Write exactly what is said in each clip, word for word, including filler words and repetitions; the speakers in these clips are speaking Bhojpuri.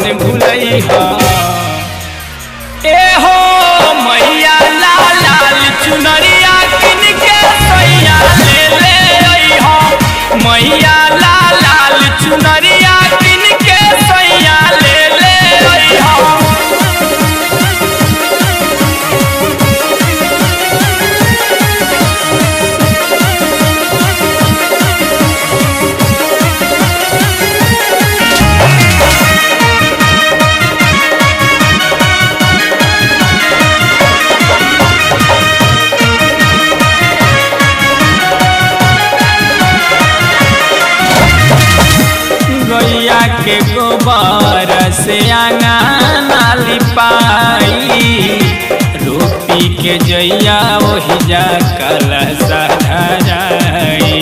भूलई हो। ए हो मैया लाल लाल चुनरिया किन के सैया ले ले आई हो। मैया लाल लाल चुनरिया किन के सैया ले ले आई हो। गैया के गोबर से आंगना लिपाई, रोपी के जैया वही जा कलश धराई।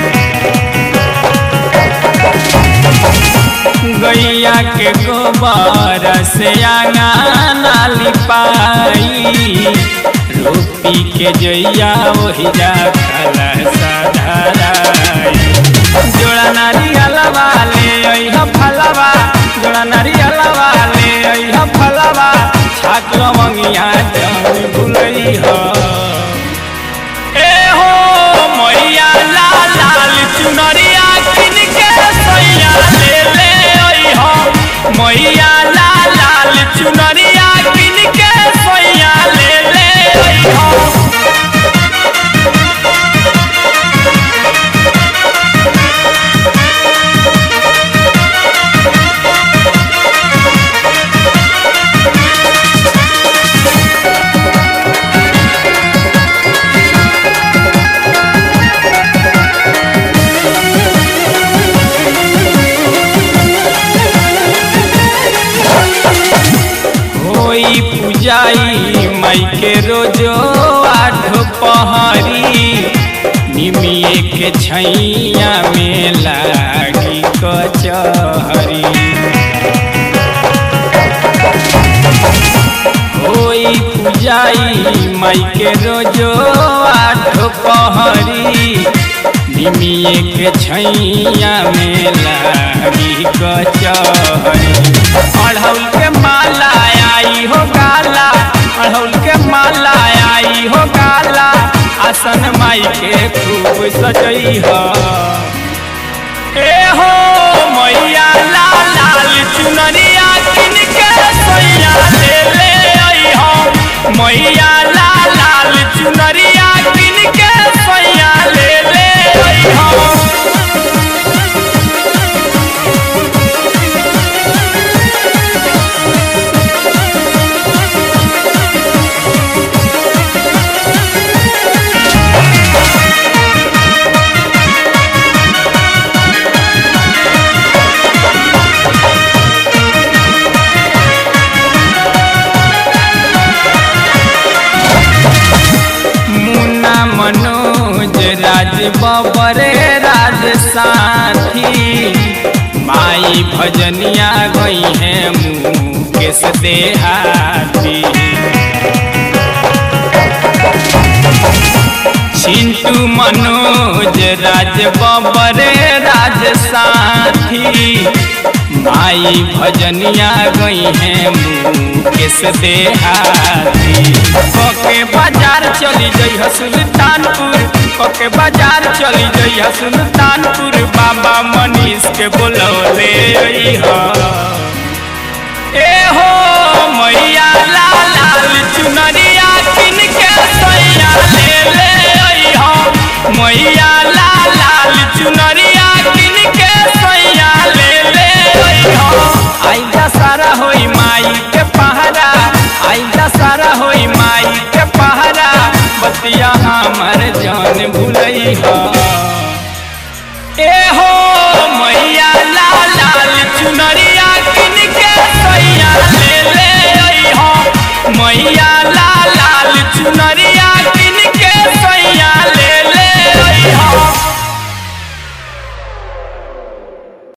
गैया के गोबर से आंगना लिपाई, रोपी के जैया वही जा कलश धराई। जोड़ा नारियलवा ले अइहा फलवा, जोड़ा नारियलवा ले अइहा फलवा, छाक लवंगिया जन भूलई हो। ए हो मैया लाल लाल चुनरिया किन के सैया ले ले आई हो। मैया लाल लाल चुनरिया किन के सैया ले ले आई हो। पूजाई माई के रोजो आठ पहरी, निमिये के छैया में लागी कचहरी। होई पूजाई माई के रोजो आठ पहरी, निमिये के छैया में लागी कचहरी। अढ़ौल के माला आई हो गाला, अढ़ौल के माला आई हो गाला, आसन माई के खूब सजई हो। ए हो मैया लाल लाल चुनरिया किन के सैया ले ले आई हो। मैया लाल लाल चुनरिया किन के सैया ले ले आई हो। मनोज राज बबरे राज साथी, माई भजनिया गई है मुकेश देहाती। चिंटू मनोज राज बबरे राज साथी, माई भजनिया गई है मुकेश देहाती। कोके बाजार चली जइहा सुल्तानपुर, कोके बाजार चली जइहा सुल्तानपुर, बाबा मनीष के बोलौले अइहा। ए हो मैया लाल लाल चुनरिया किन के सैया ले ले अइहा। मैया लाल लाल चुनरिया किन के सैया ले ले अइहा। आइला सारा होई माई के पहरा, आइला सारा होई माई के पहरा, बतिया हमर जान भूलई हो। ए हो